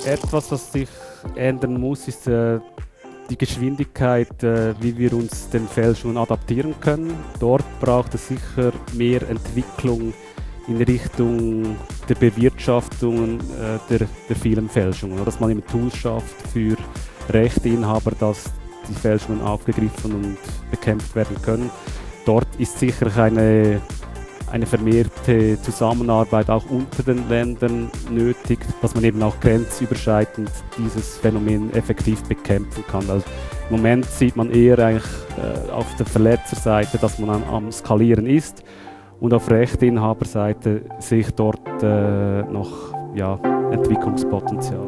Etwas, was sich ändern muss, ist die Geschwindigkeit, wie wir uns den Fälschungen adaptieren können. Dort braucht es sicher mehr Entwicklung in Richtung der Bewirtschaftung der vielen Fälschungen. Oder dass man eben Tools schafft für Rechteinhaber, dass die Fälschungen aufgegriffen und bekämpft werden können. Dort ist sicher eine vermehrte Zusammenarbeit auch unter den Ländern nötig, dass man eben auch grenzüberschreitend dieses Phänomen effektiv bekämpfen kann. Also im Moment sieht man eher eigentlich auf der Verletzerseite, dass man am Skalieren ist, und auf Rechteinhaberseite sehe ich dort noch Entwicklungspotenzial.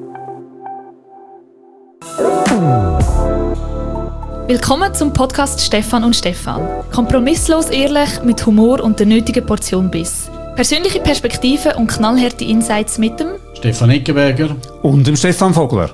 Willkommen zum Podcast Stefan und Stefan. Kompromisslos ehrlich, mit Humor und der nötigen Portion Biss. Persönliche Perspektiven und knallharte Insights mit dem Stefan Eckenberger und dem Stefan Vogler.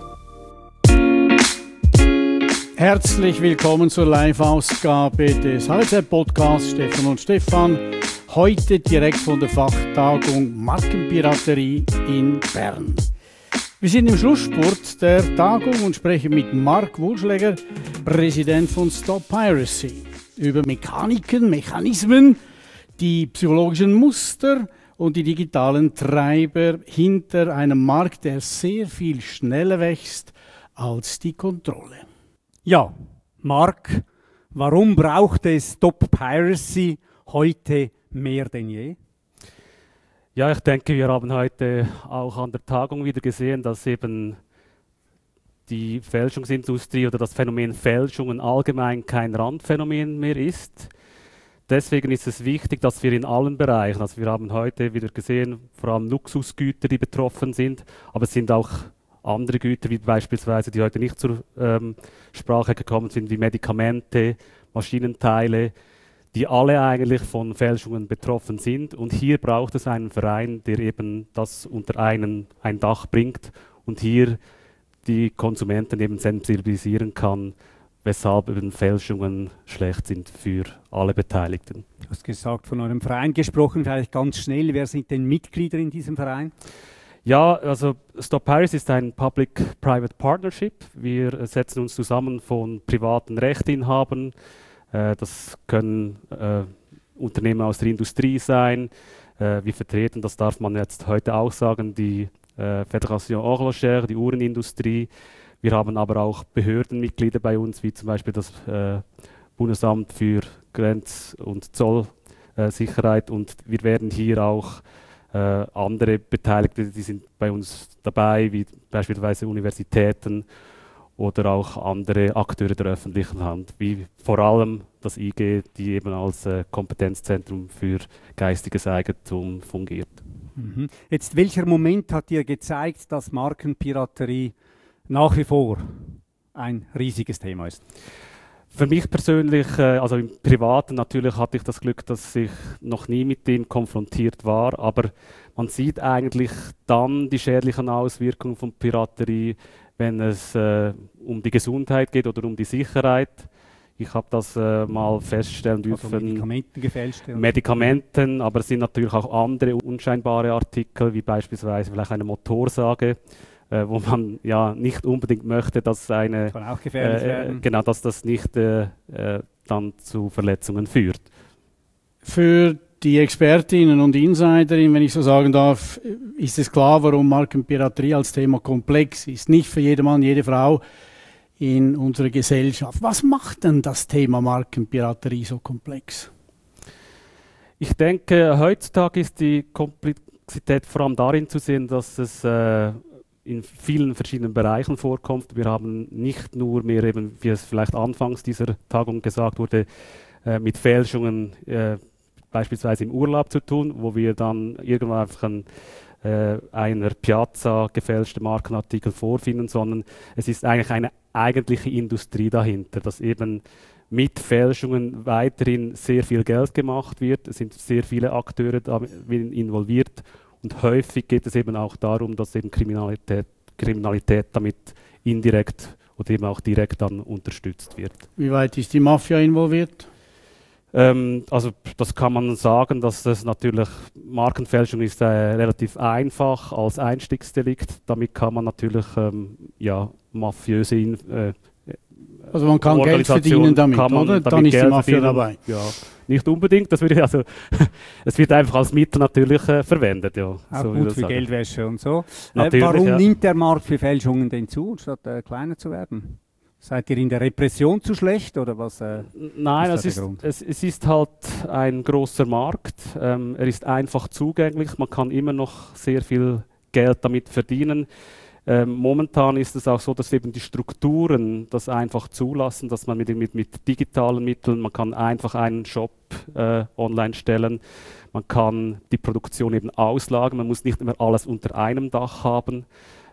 Herzlich willkommen zur Live-Ausgabe des HZ-Podcasts Stefan und Stefan. Heute direkt von der Fachtagung Markenpiraterie in Bern. Wir sind im Schlussspurt der Tagung und sprechen mit Mark Wohlschläger, Präsident von Stop Piracy, über Mechanismen, die psychologischen Muster und die digitalen Treiber hinter einem Markt, der sehr viel schneller wächst als die Kontrolle. Ja, Mark, warum braucht es Stop Piracy heute mehr denn je? Ja, ich denke, wir haben heute auch an der Tagung wieder gesehen, dass eben die Fälschungsindustrie oder das Phänomen Fälschungen allgemein kein Randphänomen mehr ist. Deswegen ist es wichtig, dass wir in allen Bereichen, also wir haben heute wieder gesehen, vor allem Luxusgüter, die betroffen sind, aber es sind auch andere Güter, wie beispielsweise, die heute nicht zur Sprache gekommen sind, wie Medikamente, Maschinenteile, die alle eigentlich von Fälschungen betroffen sind. Und hier braucht es einen Verein, der eben das unter ein Dach bringt und hier die Konsumenten eben sensibilisieren kann, weshalb eben Fälschungen schlecht sind für alle Beteiligten. Du hast gesagt, von eurem Verein gesprochen, vielleicht ganz schnell. Wer sind denn Mitglieder in diesem Verein? Ja, also Stop Piracy ist ein Public-Private Partnership. Wir setzen uns zusammen von privaten Rechteinhabern. Das können Unternehmen aus der Industrie sein. Wir vertreten, das darf man jetzt heute auch sagen, die Fédération Horlogère, die Uhrenindustrie. Wir haben aber auch Behördenmitglieder bei uns, wie zum Beispiel das Bundesamt für Grenz- und Zollsicherheit. Und wir werden hier auch andere Beteiligte, die sind bei uns dabei, wie beispielsweise Universitäten oder auch andere Akteure der öffentlichen Hand, wie vor allem das IG, die eben als Kompetenzzentrum für geistiges Eigentum fungiert. Mhm. Jetzt, welcher Moment hat dir gezeigt, dass Markenpiraterie nach wie vor ein riesiges Thema ist? Für mich persönlich, also im Privaten natürlich hatte ich das Glück, dass ich noch nie mit dem konfrontiert war, aber man sieht eigentlich dann die schädlichen Auswirkungen von Piraterie, wenn es um die Gesundheit geht oder um die Sicherheit. Ich habe das mal feststellen dürfen. Also Medikamenten gefälscht. Medikamenten, aber es sind natürlich auch andere unscheinbare Artikel, wie beispielsweise vielleicht eine Motorsage, wo man ja nicht unbedingt möchte, dass eine, kann auch gefährlich werden. Genau, dass das nicht dann zu Verletzungen führt. Für die Expertinnen und Insiderinnen, wenn ich so sagen darf, ist es klar, warum Markenpiraterie als Thema komplex ist. Nicht für jedermann, jede Frau in unserer Gesellschaft. Was macht denn das Thema Markenpiraterie so komplex? Ich denke, heutzutage ist die Komplexität vor allem darin zu sehen, dass es in vielen verschiedenen Bereichen vorkommt. Wir haben nicht nur mehr, eben, wie es vielleicht anfangs dieser Tagung gesagt wurde, mit Fälschungen beispielsweise im Urlaub zu tun, wo wir dann irgendwann einfach einer Piazza gefälschte Markenartikel vorfinden, sondern es ist eigentlich eine eigentliche Industrie dahinter, dass eben mit Fälschungen weiterhin sehr viel Geld gemacht wird. Es sind sehr viele Akteure involviert und häufig geht es eben auch darum, dass eben Kriminalität damit indirekt oder eben auch direkt dann unterstützt wird. Wie weit ist die Mafia involviert? Also das kann man sagen, dass das natürlich Markenfälschung ist relativ einfach als Einstiegsdelikt. Damit kann man natürlich mafiöse Also man kann Geld verdienen damit, oder? Dann ist die Mafia dabei. Ja, nicht unbedingt. Das würde also es wird einfach als Mittel natürlich verwendet. Ja, auch so gut für Geldwäsche und so. Warum nimmt der Markt für Fälschungen denn zu, statt kleiner zu werden? Seid ihr in der Repression zu schlecht oder was? Nein, es ist halt ein großer Markt. Er ist einfach zugänglich. Man kann immer noch sehr viel Geld damit verdienen. Momentan ist es auch so, dass eben die Strukturen das einfach zulassen, dass man mit digitalen Mitteln, man kann einfach einen Shop online stellen, man kann die Produktion eben auslagern, man muss nicht immer alles unter einem Dach haben.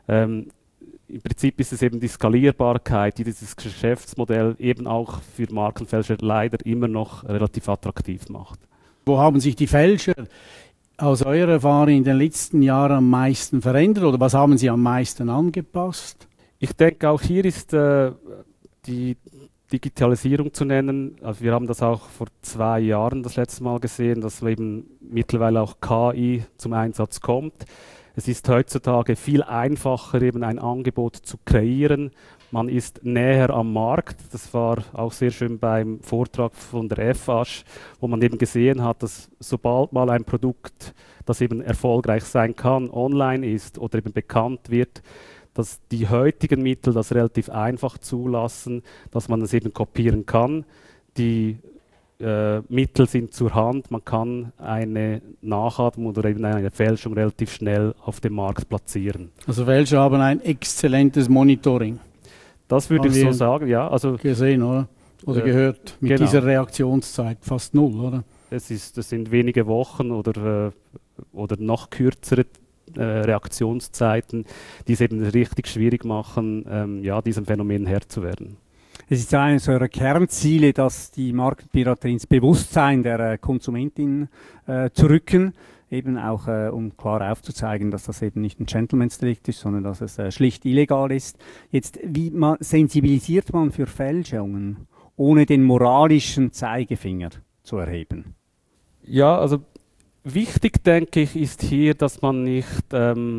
Im Prinzip ist es eben die Skalierbarkeit, die dieses Geschäftsmodell eben auch für Markenfälscher leider immer noch relativ attraktiv macht. Wo haben sich die Fälscher aus eurer Erfahrung in den letzten Jahren am meisten verändert oder was haben sie am meisten angepasst? Ich denke, auch hier ist die Digitalisierung zu nennen. Also wir haben das auch vor 2 Jahren das letzte Mal gesehen, dass eben mittlerweile auch KI zum Einsatz kommt. Es ist heutzutage viel einfacher, eben ein Angebot zu kreieren. Man ist näher am Markt. Das war auch sehr schön beim Vortrag von der FASH, wo man eben gesehen hat, dass sobald mal ein Produkt, das eben erfolgreich sein kann, online ist oder eben bekannt wird, dass die heutigen Mittel das relativ einfach zulassen, dass man es eben kopieren kann. Die Mittel sind zur Hand, man kann eine Nachahmung oder eben eine Fälschung relativ schnell auf dem Markt platzieren. Also Fälscher haben ein exzellentes Monitoring. Das würde ich so sagen, ja. Also, gesehen, oder? Oder gehört mit genau. Dieser Reaktionszeit fast 0, oder? Das sind wenige Wochen oder noch kürzere Reaktionszeiten, die es eben richtig schwierig machen, diesem Phänomen Herr zu werden. Es ist ja eines eurer Kernziele, dass die Markenpiraterie ins Bewusstsein der Konsumentin zu rücken, eben auch um klar aufzuzeigen, dass das eben nicht ein Gentleman's-Delikt ist, sondern dass es schlicht illegal ist. Jetzt, wie sensibilisiert man für Fälschungen, ohne den moralischen Zeigefinger zu erheben? Ja, also wichtig, denke ich, ist hier, dass man nicht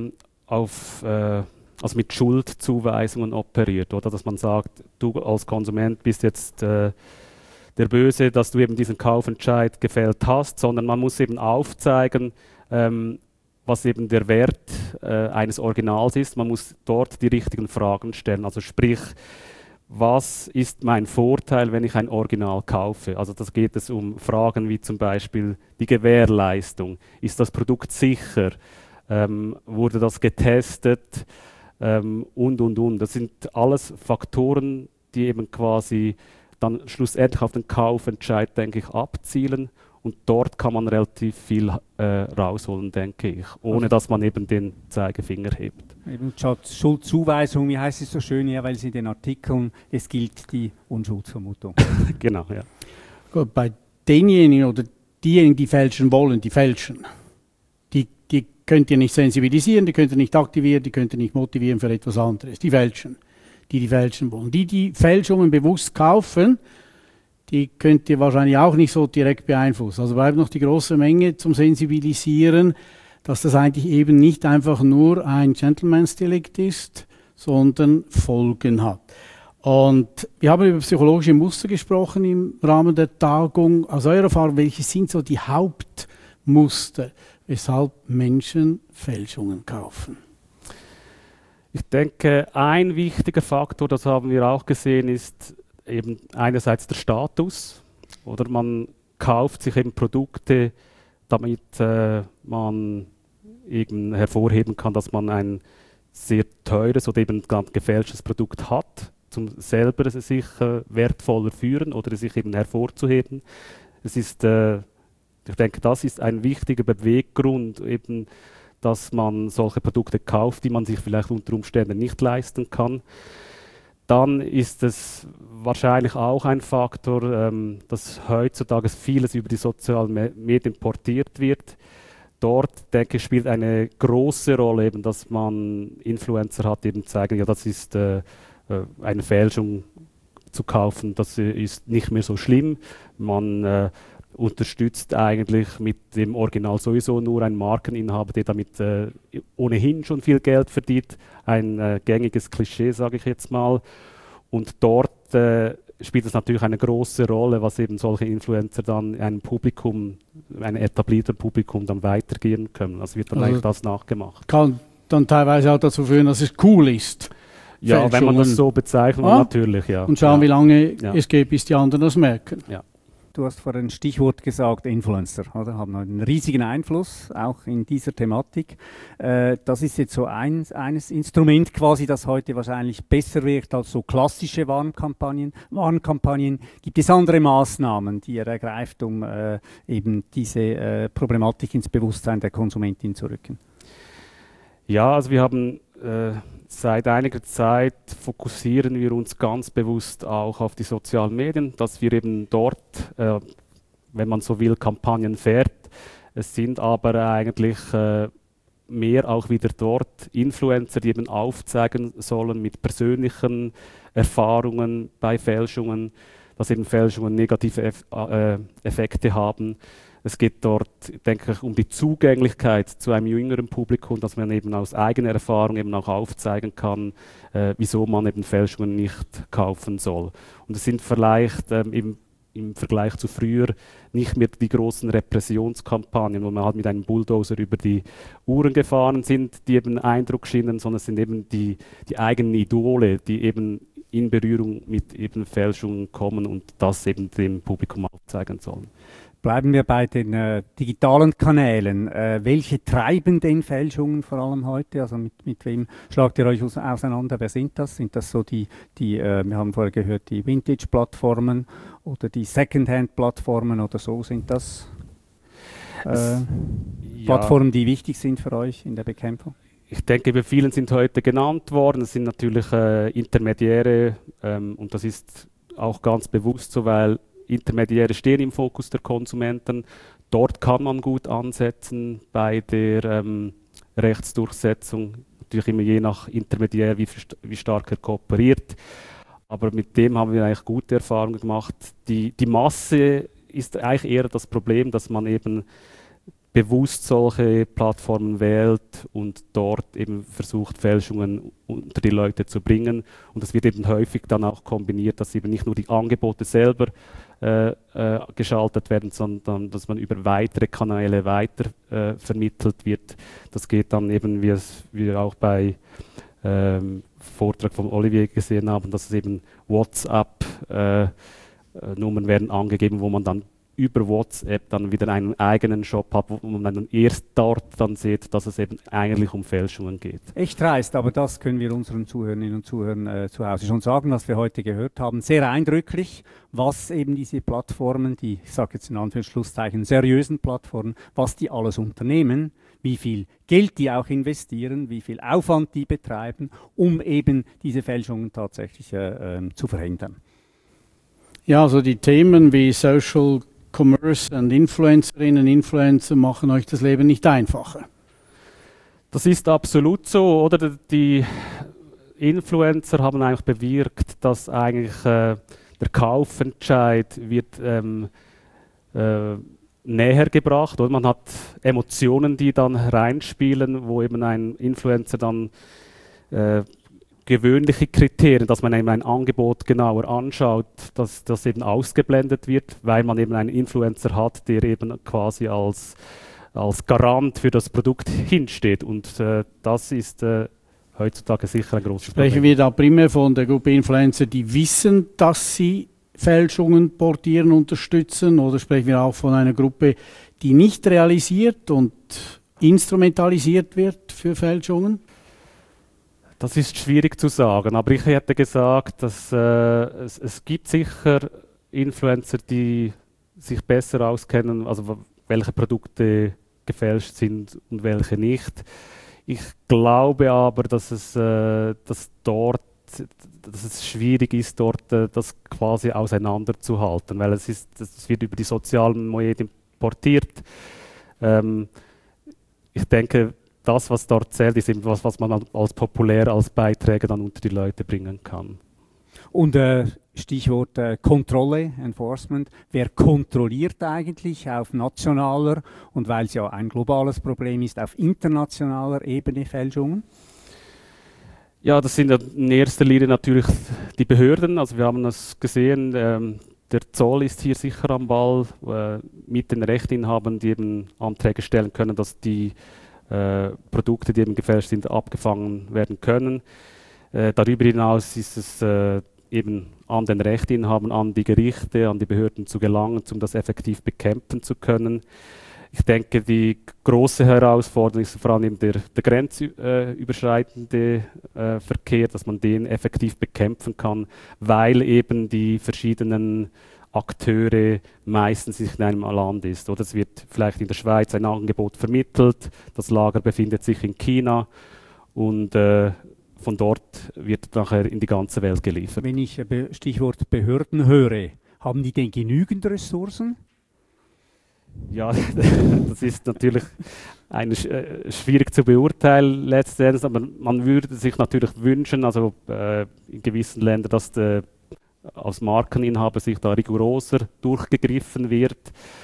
also mit Schuldzuweisungen operiert, oder dass man sagt, du als Konsument bist jetzt der Böse, dass du eben diesen Kaufentscheid gefällt hast, sondern man muss eben aufzeigen, was eben der Wert eines Originals ist. Man muss dort die richtigen Fragen stellen, also sprich, was ist mein Vorteil, wenn ich ein Original kaufe? Also das geht es um Fragen wie zum Beispiel die Gewährleistung. Ist das Produkt sicher? Wurde das getestet? Und. Das sind alles Faktoren, die eben quasi dann schlussendlich auf den Kaufentscheid, denke ich, abzielen. Und dort kann man relativ viel rausholen, denke ich, ohne dass man eben den Zeigefinger hebt. Eben Schuldzuweisung, wie heißt es so schön, ja, weil es in den Artikeln, es gilt die Unschuldsvermutung. Genau, ja. Gut, bei denjenigen oder diejenigen, die fälschen wollen, die fälschen. Die könnt ihr nicht sensibilisieren, die könnt ihr nicht aktivieren, die könnt ihr nicht motivieren für etwas anderes. Die fälschen, die fälschen wollen. Die Fälschungen bewusst kaufen, die könnt ihr wahrscheinlich auch nicht so direkt beeinflussen. Also bleibt noch die große Menge zum Sensibilisieren, dass das eigentlich eben nicht einfach nur ein Gentleman's-Delikt ist, sondern Folgen hat. Und wir haben über psychologische Muster gesprochen im Rahmen der Tagung. Aus eurer Erfahrung, welche sind so die Hauptmuster, weshalb Menschen Fälschungen kaufen? Ich denke, ein wichtiger Faktor, das haben wir auch gesehen, ist eben einerseits der Status. Oder man kauft sich eben Produkte, damit man eben hervorheben kann, dass man ein sehr teures oder eben ganz gefälschtes Produkt hat, um selber sich wertvoller fühlen oder sich eben hervorzuheben. Es ist ich denke, das ist ein wichtiger Beweggrund, eben, dass man solche Produkte kauft, die man sich vielleicht unter Umständen nicht leisten kann. Dann ist es wahrscheinlich auch ein Faktor, dass heutzutage vieles über die sozialen Medien portiert wird. Dort, denke ich, spielt eine große Rolle, eben, dass man Influencer hat, die eben zeigen, ja, das ist eine Fälschung zu kaufen, das ist nicht mehr so schlimm. Man unterstützt eigentlich mit dem Original sowieso nur einen Markeninhaber, der damit ohnehin schon viel Geld verdient. Ein gängiges Klischee, sage ich jetzt mal. Und dort spielt es natürlich eine große Rolle, was eben solche Influencer dann einem Publikum, ein etablierter Publikum dann weitergehen können. Also wird dann eigentlich das nachgemacht. Kann dann teilweise auch dazu führen, dass es cool ist. Ja, wenn man das so bezeichnet, natürlich, ja. Und schauen, wie lange es geht, bis die anderen das merken. Ja. Du hast vorhin ein Stichwort gesagt, Influencer, oder? Haben einen riesigen Einfluss, auch in dieser Thematik. Das ist jetzt so eines Instrument quasi, das heute wahrscheinlich besser wirkt als so klassische Warnkampagnen. Gibt es andere Maßnahmen, die ihr ergreift, um eben diese Problematik ins Bewusstsein der Konsumentin zu rücken? Ja, also wir haben seit einiger Zeit fokussieren wir uns ganz bewusst auch auf die sozialen Medien, dass wir eben dort, wenn man so will, Kampagnen fährt. Es sind aber eigentlich mehr auch wieder dort Influencer, die eben aufzeigen sollen mit persönlichen Erfahrungen bei Fälschungen, dass eben Fälschungen negative Effekte haben. Es geht dort, denke ich, um die Zugänglichkeit zu einem jüngeren Publikum, dass man eben aus eigener Erfahrung eben auch aufzeigen kann, wieso man eben Fälschungen nicht kaufen soll. Und es sind vielleicht im Vergleich zu früher nicht mehr die großen Repressionskampagnen, wo man halt mit einem Bulldozer über die Uhren gefahren sind, die eben Eindruck schienen, sondern es sind eben die eigenen Idole, die eben in Berührung mit eben Fälschungen kommen und das eben dem Publikum aufzeigen sollen. Bleiben wir bei den digitalen Kanälen. Welche treiben denn Fälschungen vor allem heute? Also mit wem schlagt ihr euch auseinander? Wer sind das? Sind das so wir haben vorher gehört, die Vintage-Plattformen oder die Secondhand-Plattformen oder so? Sind das Plattformen, die wichtig sind für euch in der Bekämpfung? Ich denke, bei vielen sind heute genannt worden. Es sind natürlich Intermediäre und das ist auch ganz bewusst so, weil Intermediäre stehen im Fokus der Konsumenten. Dort kann man gut ansetzen bei der Rechtsdurchsetzung. Natürlich immer je nach Intermediär, wie stark er kooperiert. Aber mit dem haben wir eigentlich gute Erfahrungen gemacht. Die Masse ist eigentlich eher das Problem, dass man eben bewusst solche Plattformen wählt und dort eben versucht, Fälschungen unter die Leute zu bringen. Und das wird eben häufig dann auch kombiniert, dass eben nicht nur die Angebote selber geschaltet werden, sondern dass man über weitere Kanäle weiter vermittelt wird. Das geht dann eben, wie wir auch bei Vortrag von Olivier gesehen haben, dass es eben WhatsApp-Nummern werden angegeben, wo man dann über WhatsApp dann wieder einen eigenen Shop hat, wo man dann erst dort dann sieht, dass es eben eigentlich um Fälschungen geht. Echt dreist, aber das können wir unseren Zuhörerinnen und Zuhörern zu Hause schon sagen, was wir heute gehört haben. Sehr eindrücklich, was eben diese Plattformen, die, ich sage jetzt in Anführungsschlusszeichen, seriösen Plattformen, was die alles unternehmen, wie viel Geld die auch investieren, wie viel Aufwand die betreiben, um eben diese Fälschungen tatsächlich zu verhindern. Ja, also die Themen wie Social Commerce und Influencerinnen, Influencer machen euch das Leben nicht einfacher. Das ist absolut so, oder? Die Influencer haben eigentlich bewirkt, dass eigentlich der Kaufentscheid wird näher gebracht, oder? Man hat Emotionen, die dann reinspielen, wo eben ein Influencer dann gewöhnliche Kriterien, dass man eben ein Angebot genauer anschaut, dass das eben ausgeblendet wird, weil man eben einen Influencer hat, der eben quasi als Garant für das Produkt hinsteht. Und das ist heutzutage sicher ein großes Problem. Sprechen wir da primär von der Gruppe Influencer, die wissen, dass sie Fälschungen portieren, unterstützen, oder sprechen wir auch von einer Gruppe, die nicht realisiert und instrumentalisiert wird für Fälschungen? Das ist schwierig zu sagen, aber ich hätte gesagt, dass es gibt sicher Influencer, die sich besser auskennen, also welche Produkte gefälscht sind und welche nicht. Ich glaube aber, dass es schwierig ist, dort das quasi auseinanderzuhalten, weil das wird über die sozialen Medien portiert. Ich denke, das, was dort zählt, ist eben was man als populär, als Beiträge dann unter die Leute bringen kann. Und Stichwort Kontrolle, Enforcement. Wer kontrolliert eigentlich auf nationaler und weil es ja ein globales Problem ist, auf internationaler Ebene Fälschungen? Ja, das sind in erster Linie natürlich die Behörden. Also wir haben das gesehen, der Zoll ist hier sicher am Ball, mit den Rechteinhabern, die eben Anträge stellen können, dass die Produkte, die eben gefälscht sind, abgefangen werden können. Darüber hinaus ist es eben an den Rechteinhabern, an die Gerichte, an die Behörden zu gelangen, um das effektiv bekämpfen zu können. Ich denke, die große Herausforderung ist vor allem eben der grenzüberschreitende Verkehr, dass man den effektiv bekämpfen kann, weil eben die verschiedenen Akteure meistens nicht in einem Land ist. Oder es wird vielleicht in der Schweiz ein Angebot vermittelt, das Lager befindet sich in China und von dort wird nachher in die ganze Welt geliefert. Wenn ich Stichwort Behörden höre, haben die denn genügend Ressourcen? Ja, das ist natürlich schwierig zu beurteilen letztendlich, aber man würde sich natürlich wünschen, also in gewissen Ländern, dass als Markeninhaber sich da rigoroser durchgegriffen wird.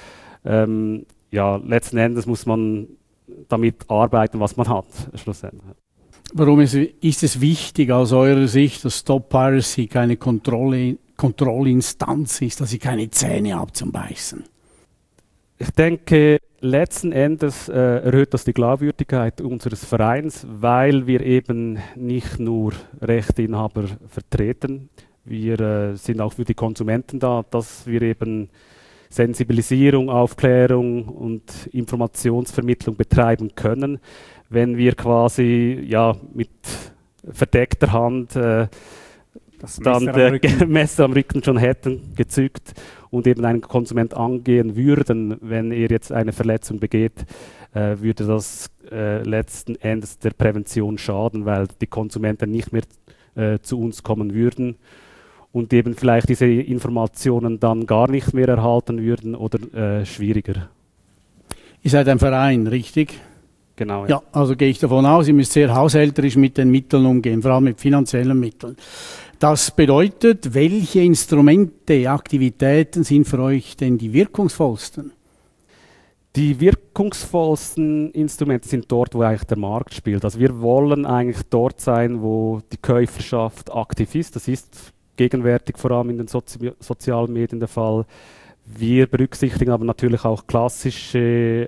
Ja, letzten Endes muss man damit arbeiten, was man hat, schlussendlich. Warum ist es wichtig aus eurer Sicht, dass Stop Piracy keine Kontrollinstanz ist, dass sie keine Zähne hat zum Beißen? Ich denke, letzten Endes erhöht das die Glaubwürdigkeit unseres Vereins, weil wir eben nicht nur Rechteinhaber vertreten, wir sind auch für die Konsumenten da, dass wir eben Sensibilisierung, Aufklärung und Informationsvermittlung betreiben können. Wenn wir quasi ja, mit verdeckter Hand das Messer am Rücken schon hätten gezückt und eben einen Konsument angehen würden, wenn er jetzt eine Verletzung begeht, würde das letzten Endes der Prävention schaden, weil die Konsumenten nicht mehr zu uns kommen würden und eben vielleicht diese Informationen dann gar nicht mehr erhalten würden oder schwieriger. Ihr seid ein Verein, richtig? Genau. Ja, also gehe ich davon aus, ihr müsst sehr haushälterisch mit den Mitteln umgehen, vor allem mit finanziellen Mitteln. Das bedeutet, welche Instrumente, Aktivitäten sind für euch denn die wirkungsvollsten? Die wirkungsvollsten Instrumente sind dort, wo eigentlich der Markt spielt. Also wir wollen eigentlich dort sein, wo die Käuferschaft aktiv ist. Das ist gegenwärtig vor allem in den sozialen Medien der Fall. Wir berücksichtigen aber natürlich auch klassische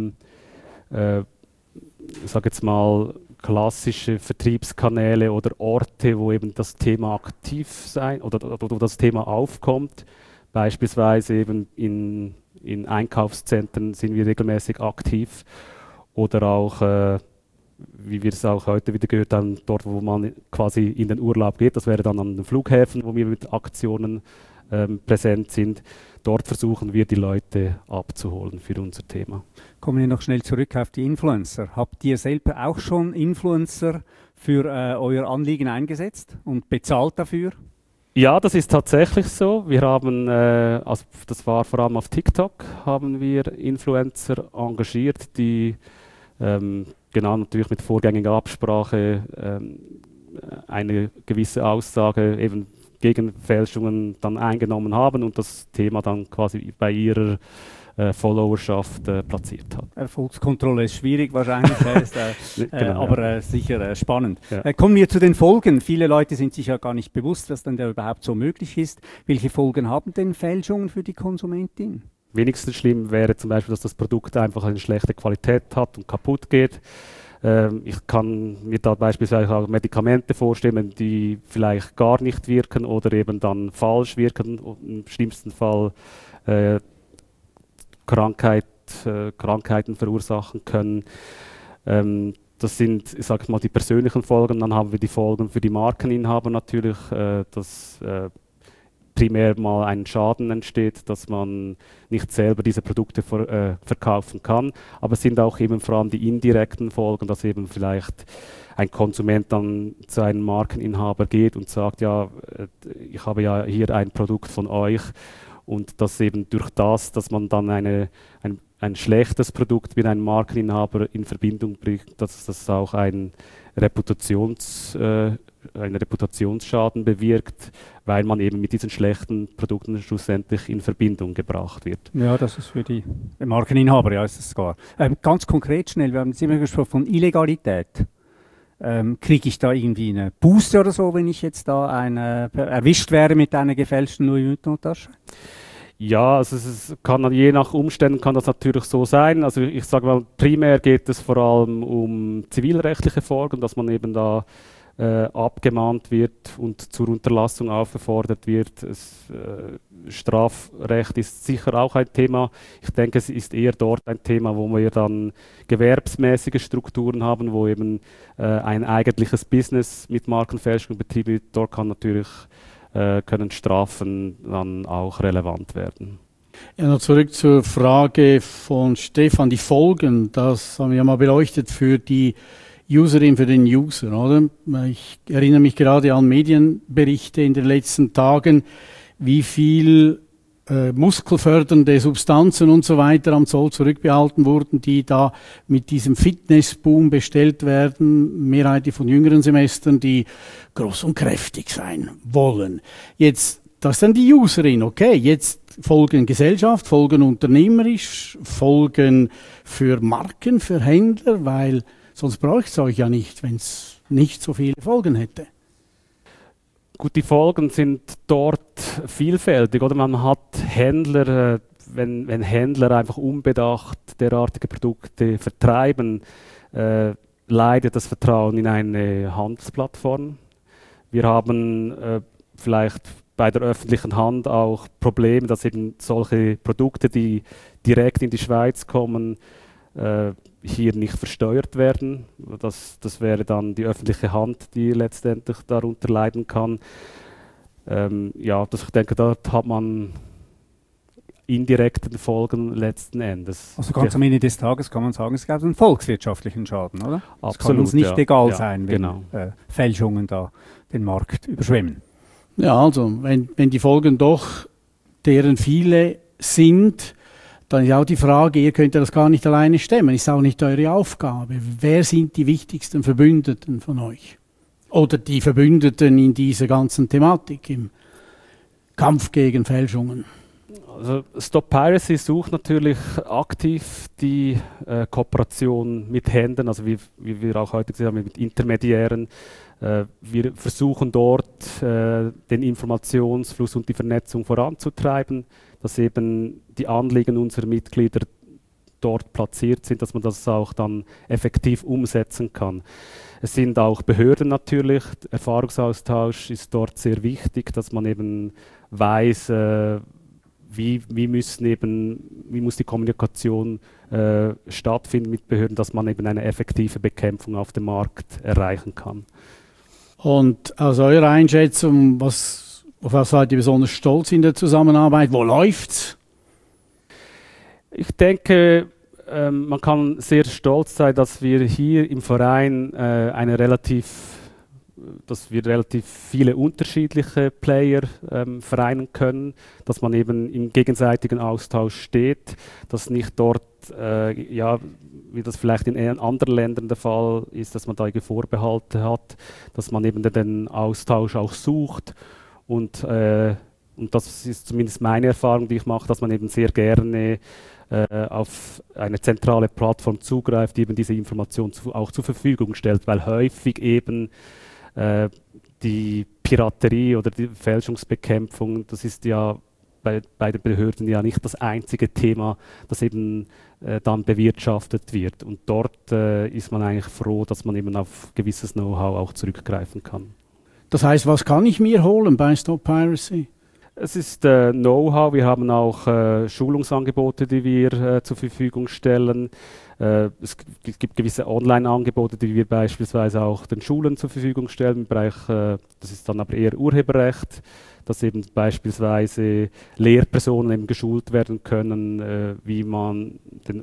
ich sage jetzt mal, klassische Vertriebskanäle oder Orte, wo eben das Thema aktiv sein oder wo das Thema aufkommt. Beispielsweise eben in Einkaufszentren sind wir regelmäßig aktiv oder auch, wie wir es auch heute wieder gehört haben, dort, wo man quasi in den Urlaub geht. Das wäre dann an den Flughäfen, wo wir mit Aktionen präsent sind. Dort versuchen wir, die Leute abzuholen für unser Thema. Kommen wir noch schnell zurück auf die Influencer. Habt ihr selber auch schon Influencer für euer Anliegen eingesetzt und bezahlt dafür? Ja, das ist tatsächlich so. Wir haben, also das war vor allem auf TikTok, haben wir Influencer engagiert, die genau natürlich mit vorgängiger Absprache eine gewisse Aussage eben gegen Fälschungen dann eingenommen haben und das Thema dann quasi bei ihrer Followerschaft platziert hat. Erfolgskontrolle ist schwierig wahrscheinlich, genau, aber sicher spannend. Ja. Kommen wir zu den Folgen. Viele Leute sind sich ja gar nicht bewusst, was denn da überhaupt so möglich ist. Welche Folgen haben denn Fälschungen für die Konsumentin? Wenigstens schlimm wäre zum Beispiel, dass das Produkt einfach eine schlechte Qualität hat und kaputt geht. Ich kann mir da beispielsweise auch Medikamente vorstellen, die vielleicht gar nicht wirken oder eben dann falsch wirken und im schlimmsten Fall Krankheiten verursachen können. Das sind, ich sage mal, die persönlichen Folgen. Dann haben wir die Folgen für die Markeninhaber natürlich, dass primär mal ein Schaden entsteht, dass man nicht selber diese Produkte verkaufen kann. Aber es sind auch eben vor allem die indirekten Folgen, dass eben vielleicht ein Konsument dann zu einem Markeninhaber geht und sagt, ja, ich habe ja hier ein Produkt von euch. Und dass eben durch das, dass man dann ein ein schlechtes Produkt mit einem Markeninhaber in Verbindung bringt, dass das auch einen Reputationsschaden bewirkt, weil man eben mit diesen schlechten Produkten schlussendlich in Verbindung gebracht wird. Ja, das ist für die Markeninhaber, ja, ist das klar. Ganz konkret schnell, wir haben jetzt immer gesprochen von Illegalität. Kriege ich da irgendwie eine Buße oder so, wenn ich jetzt da erwischt wäre mit einer gefälschten Louis Vuitton-Tasche? Ja, also es kann je nach Umständen kann das natürlich so sein. Also ich sage mal, primär geht es vor allem um zivilrechtliche Folgen, dass man eben da abgemahnt wird und zur Unterlassung aufgefordert wird. Strafrecht ist sicher auch ein Thema. Ich denke, es ist eher dort ein Thema, wo wir dann gewerbsmäßige Strukturen haben, wo eben ein eigentliches Business mit Markenfälschung betrieben wird. Dort kann natürlich können Strafen dann auch relevant werden. Ja, noch zurück zur Frage von Stefan, die Folgen, das haben wir ja mal beleuchtet für die Userin, für den User, oder? Ich erinnere mich gerade an Medienberichte in den letzten Tagen, wie viel muskelfördernde Substanzen und so weiter am Zoll zurückbehalten wurden, die da mit diesem Fitnessboom bestellt werden, mehrheitlich von jüngeren Semestern, die groß und kräftig sein wollen. Jetzt, das ist dann die Userin, okay, jetzt Folgen Gesellschaft, Folgen unternehmerisch, Folgen für Marken, für Händler, weil sonst bräuchte es euch ja nicht, wenn es nicht so viele Folgen hätte. Gut, die Folgen sind dort vielfältig, oder? Man hat Händler, wenn Händler einfach unbedacht derartige Produkte vertreiben, leidet das Vertrauen in eine Handelsplattform. Wir haben vielleicht bei der öffentlichen Hand auch Probleme, dass eben solche Produkte, die direkt in die Schweiz kommen, hier nicht versteuert werden. Das wäre dann die öffentliche Hand, die letztendlich darunter leiden kann. Ich denke, dort hat man indirekte Folgen letzten Endes. Also ganz am Ende des Tages kann man sagen, es gab einen volkswirtschaftlichen Schaden, oder? Absolut, es kann uns nicht egal ja, sein, wenn genau. Fälschungen da den Markt überschwemmen. Ja, also wenn die Folgen doch deren viele sind, dann ist auch die Frage, ihr könnt ja das gar nicht alleine stemmen, ist auch nicht eure Aufgabe. Wer sind die wichtigsten Verbündeten von euch? Oder die Verbündeten in dieser ganzen Thematik, im Kampf gegen Fälschungen? Also Stop Piracy sucht natürlich aktiv die Kooperation mit Händlern, also wie wir auch heute gesehen haben, mit Intermediären. Wir versuchen dort den Informationsfluss und die Vernetzung voranzutreiben, dass eben die Anliegen unserer Mitglieder dort platziert sind, dass man das auch dann effektiv umsetzen kann. Es sind auch Behörden natürlich, der Erfahrungsaustausch ist dort sehr wichtig, dass man eben weiß, wie muss die Kommunikation stattfinden mit Behörden, dass man eben eine effektive Bekämpfung auf dem Markt erreichen kann. Und aus eurer Einschätzung, auf was seid ihr besonders stolz in der Zusammenarbeit? Wo läuft's? Ich denke, man kann sehr stolz sein, dass wir hier im Verein dass wir relativ viele unterschiedliche Player vereinen können, dass man eben im gegenseitigen Austausch steht, dass nicht dort, wie das vielleicht in anderen Ländern der Fall ist, dass man da Vorbehalte hat, dass man eben den Austausch auch sucht und das ist zumindest meine Erfahrung, die ich mache, dass man eben sehr gerne auf eine zentrale Plattform zugreift, die eben diese Information auch zur Verfügung stellt, weil häufig eben die Piraterie oder die Fälschungsbekämpfung, das ist ja bei den Behörden ja nicht das einzige Thema, das eben dann bewirtschaftet wird. Und dort ist man eigentlich froh, dass man eben auf gewisses Know-how auch zurückgreifen kann. Das heißt, was kann ich mir holen bei Stop Piracy? Es ist Know-how, wir haben auch Schulungsangebote, die wir zur Verfügung stellen. Es gibt gewisse Online-Angebote, die wir beispielsweise auch den Schulen zur Verfügung stellen im Bereich, das ist dann aber eher Urheberrecht, dass eben beispielsweise Lehrpersonen eben geschult werden können, wie man den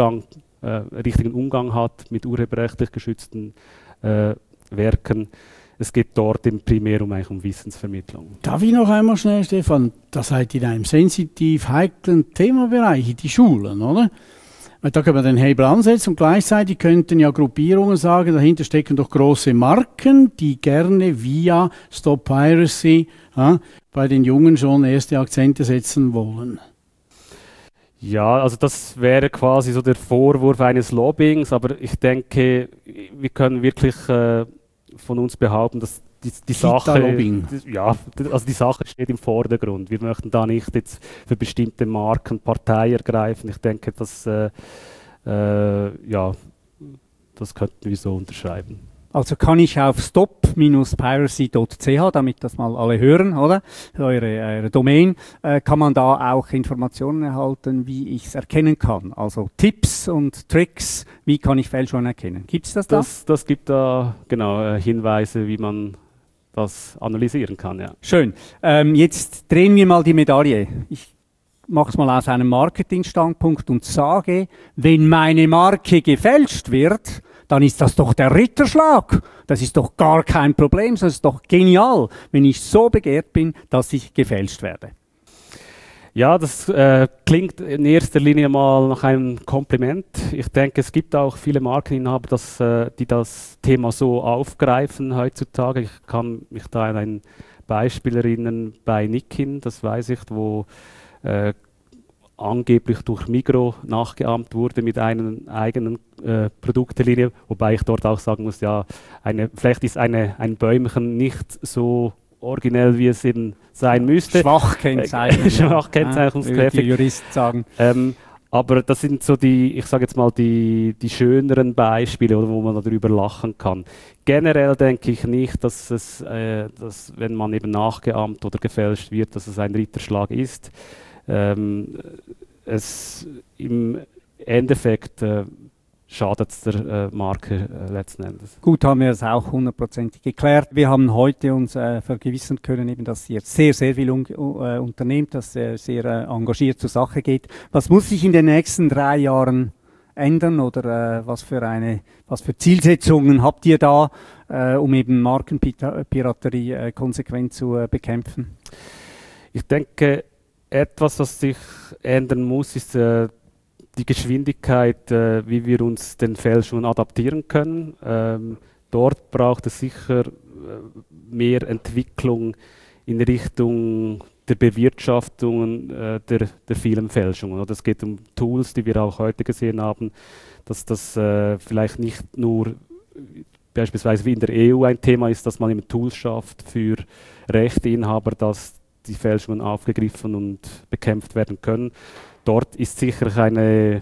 richtigen Umgang hat mit urheberrechtlich geschützten Werken. es geht dort im primär eigentlich um Wissensvermittlung. Darf ich noch einmal schnell, Stefan, da seid ihr in einem sensitiv heiklen Themabereich, die Schulen, oder? Weil da können wir den Hebel ansetzen und gleichzeitig könnten ja Gruppierungen sagen, dahinter stecken doch große Marken, die gerne via Stop Piracy bei den Jungen schon erste Akzente setzen wollen. Ja, also das wäre quasi so der Vorwurf eines Lobbyings, aber ich denke, wir können wirklich von uns behaupten, dass die Sache, ja, also die Sache steht im Vordergrund. Wir möchten da nicht jetzt für bestimmte Marken Partei ergreifen. Ich denke, dass ja, das könnten wir so unterschreiben. Also kann ich auf stop-piracy.ch, damit das mal alle hören, oder? Eure Domain, kann man da auch Informationen erhalten, wie ich es erkennen kann. Also Tipps und Tricks, wie kann ich Fälschungen erkennen? Gibt es das da? Das gibt da genau Hinweise, wie man das analysieren kann, ja. Schön. Jetzt drehen wir mal die Medaille. Ich mache es mal aus einem Marketingstandpunkt und sage, wenn meine Marke gefälscht wird, dann ist das doch der Ritterschlag. Das ist doch gar kein Problem, das ist doch genial, wenn ich so begehrt bin, dass ich gefälscht werde. Ja, das klingt in erster Linie mal nach einem Kompliment. Ich denke, es gibt auch viele Markeninhaber, die das Thema so aufgreifen heutzutage. Ich kann mich da an ein Beispiel erinnern bei Nikin, das weiß ich, wo angeblich durch Migros nachgeahmt wurde mit einer eigenen Produktlinie, wobei ich dort auch sagen muss, ja, vielleicht ist ein Bäumchen nicht so originell, wie es eben sein müsste. Schwach kennzeichnen. Schwach kennzeichnungskräftig. Die Juristen sagen. Aber das sind so ich sage jetzt mal, die schöneren Beispiele, wo man darüber lachen kann. Generell denke ich nicht, dass wenn man eben nachgeahmt oder gefälscht wird, dass es ein Ritterschlag ist. Im Endeffekt schadet es der Marke letzten Endes. Gut, haben wir das auch 100% geklärt. Wir haben heute uns vergewissern können, eben, dass ihr sehr, sehr viel unternehmt, dass sehr engagiert zur Sache geht. Was muss sich in den nächsten 3 Jahren ändern oder was für Zielsetzungen habt ihr da, um eben Markenpiraterie konsequent zu bekämpfen? Ich denke, etwas, was sich ändern muss, ist die Geschwindigkeit, wie wir uns den Fälschungen adaptieren können. Dort braucht es sicher mehr Entwicklung in Richtung der Bewirtschaftung der vielen Fälschungen. Es geht um Tools, die wir auch heute gesehen haben, dass das vielleicht nicht nur beispielsweise wie in der EU ein Thema ist, dass man eben Tools schafft für Rechteinhaber, dass die Fälschungen aufgegriffen und bekämpft werden können. Dort ist sicher eine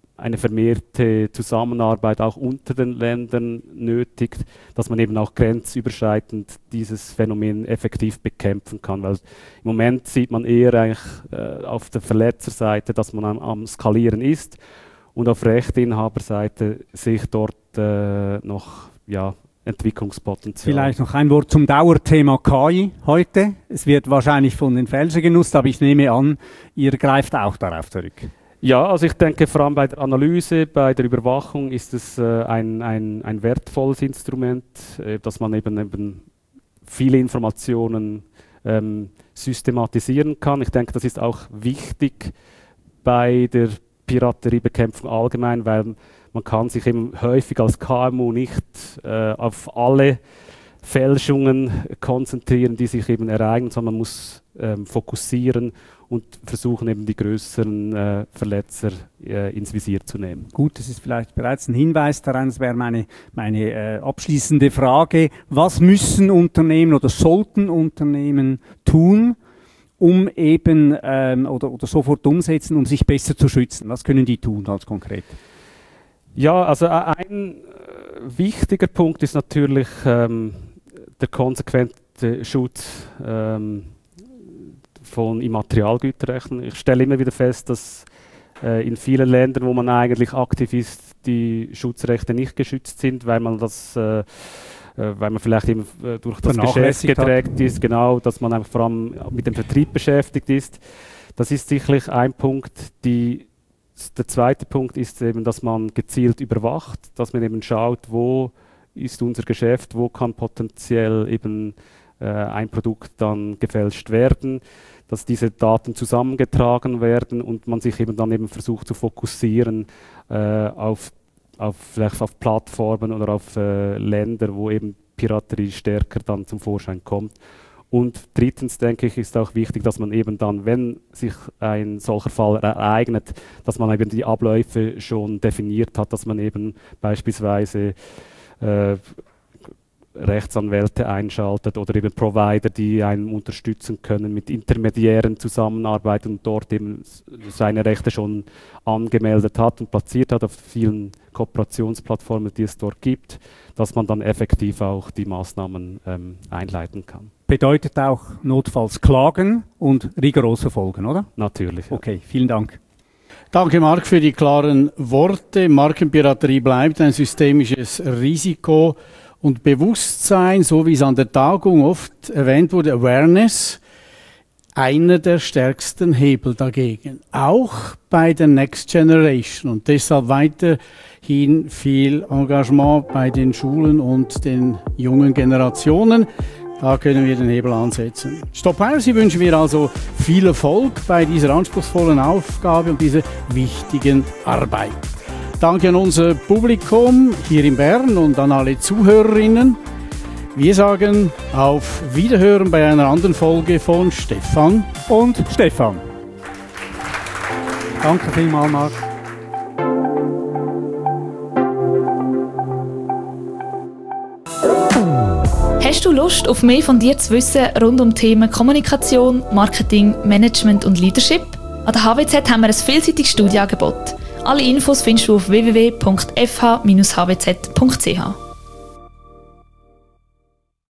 vermehrte Zusammenarbeit auch unter den Ländern nötig, dass man eben auch grenzüberschreitend dieses Phänomen effektiv bekämpfen kann. Weil im Moment sieht man eher eigentlich auf der Verletzerseite, dass man am Skalieren ist, und auf Rechteinhaberseite sehe ich dort noch Entwicklungspotenzial. Vielleicht noch ein Wort zum Dauerthema KI heute. Es wird wahrscheinlich von den Fälschern genutzt, aber ich nehme an, ihr greift auch darauf zurück. Ja, also ich denke, vor allem bei der Analyse, bei der Überwachung ist es ein wertvolles Instrument, dass man eben viele Informationen systematisieren kann. Ich denke, das ist auch wichtig bei der Pirateriebekämpfung allgemein, weil man kann sich eben häufig als KMU nicht auf alle Fälschungen konzentrieren, die sich eben ereignen, sondern man muss fokussieren und versuchen, eben die größeren Verletzer ins Visier zu nehmen. Gut, das ist vielleicht bereits ein Hinweis daran, das wäre meine abschließende Frage. Was müssen Unternehmen oder sollten Unternehmen tun, um eben oder sofort umsetzen, um sich besser zu schützen? Was können die tun ganz konkret? Ja, also ein wichtiger Punkt ist natürlich der konsequente Schutz von Immaterialgüterrechten. Ich stelle immer wieder fest, dass in vielen Ländern, wo man eigentlich aktiv ist, die Schutzrechte nicht geschützt sind, weil man vielleicht eben durch das Geschäft gedrängt ist, genau, dass man einfach vor allem mit dem Vertrieb beschäftigt ist. Das ist sicherlich ein Punkt. Der zweite Punkt ist eben, dass man gezielt überwacht, dass man eben schaut, wo ist unser Geschäft, wo kann potenziell eben ein Produkt dann gefälscht werden, dass diese Daten zusammengetragen werden und man sich dann versucht zu fokussieren vielleicht auf Plattformen oder auf Länder, wo eben Piraterie stärker dann zum Vorschein kommt. Und drittens, denke ich, ist auch wichtig, dass man eben dann, wenn sich ein solcher Fall ereignet, dass man eben die Abläufe schon definiert hat, dass man eben beispielsweise Rechtsanwälte einschaltet oder eben Provider, die einen unterstützen können, mit Intermediären zusammenarbeiten und dort eben seine Rechte schon angemeldet hat und platziert hat auf vielen Kooperationsplattformen, die es dort gibt, dass man dann effektiv auch die Maßnahmen einleiten kann. Bedeutet auch notfalls Klagen und rigoros verfolgen, oder? Natürlich. Ja. Okay, vielen Dank. Danke, Marc, für die klaren Worte. Markenpiraterie bleibt ein systemisches Risiko und Bewusstsein, so wie es an der Tagung oft erwähnt wurde, Awareness, einer der stärksten Hebel dagegen. Auch bei der Next Generation und deshalb weiterhin viel Engagement bei den Schulen und den jungen Generationen. Da können wir den Hebel ansetzen. Stop Piracy wünschen wir also viel Erfolg bei dieser anspruchsvollen Aufgabe und dieser wichtigen Arbeit. Danke an unser Publikum hier in Bern und an alle Zuhörerinnen. Wir sagen auf Wiederhören bei einer anderen Folge von Stefan und Stefan. Danke vielmals, Marc. Hast du Lust, auf mehr von dir zu wissen rund um Themen Kommunikation, Marketing, Management und Leadership? An der HWZ haben wir ein vielseitiges Studienangebot. Alle Infos findest du auf www.fh-hwz.ch.